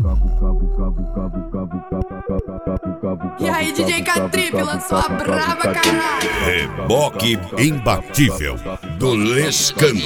E aí, DJ K-Trip lançou a brava, caralho. Reboque imbatível do Lescano.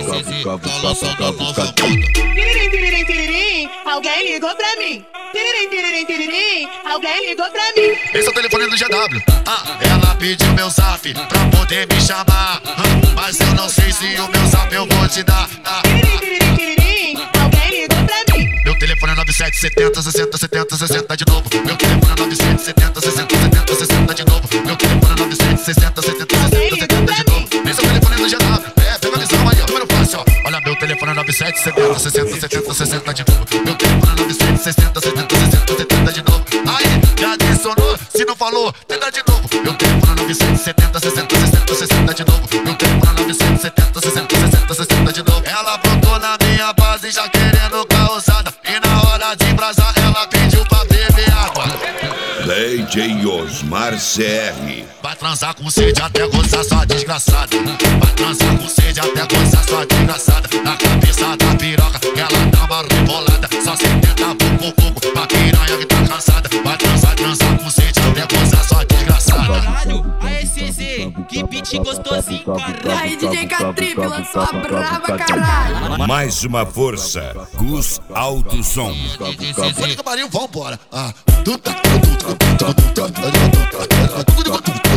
Tiririm, tiririm, tiririm, alguém ligou pra mim. Tiririm, tiririm, tiririm, alguém ligou pra mim. Esse é o telefone do GW. Ela pediu meu zap pra poder me chamar. Mas eu não sei se o meu zap eu vou te dar. Tiririm, tiririm, tiririm, alguém ligou pra mim. Meu telefone é 9770 60 70 60 de novo. Meu telefone é 9770 60 70 60 de novo. Meu telefone é 9760 70 60 70 de novo. Esse é o telefone do GW. Pega a visão aí, ó, número fácil, ó. Olha, meu telefone é 9770 60 70 60 de novo. Meu telefone é 9760 70 60 70 de novo. Aí, já adicionou, se não falou, tenta de novo. Meu telefone é 970 60 60 60 de novo. Meu telefone é 970 60 60 60 de novo. Ela brotou na minha base já querendo causada. E na hora de brasar ela pediu pra beber água. DJ Osmar CR. Vai transar com sede até gozar sua desgraçada. Vai transar com sede até gozar sua desgraçada. Na cabeça da piroca ela dá uma rebolada. Só 70 pouco pra piranha que tá cansada. Vai transar com sede até gozar sua desgraçada. Caralho, aê CZ, que beat gostosinho, E caralho. aí, DJ K-Trip lançou a brava, caralho. Mais uma força, Gus Alto Som. Olha que pariu, vambora.